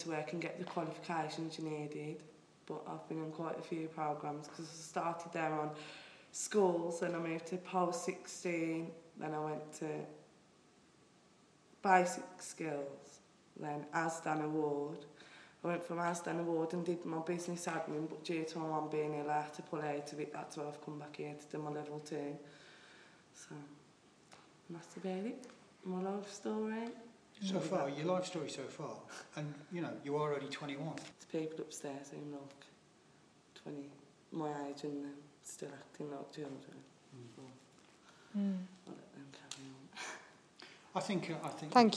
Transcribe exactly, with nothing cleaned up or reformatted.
to work and get the qualifications you needed. But I've been in quite a few programmes because I started there on schools, then I moved to post sixteen, then I went to basic skills, then Asdan Award. I went from Asdan Award and did my business admin, but due to my mum being ill, I had to pull out of it. That's why I've come back here to do my level two. So, that's about it. My life story. So far, your life story so far, and you know, you are only twenty-one. There's people upstairs who look twenty, my age, and they're still acting like children. Mm. Mm. I'll let them carry on. I think, uh, I think. Thank you.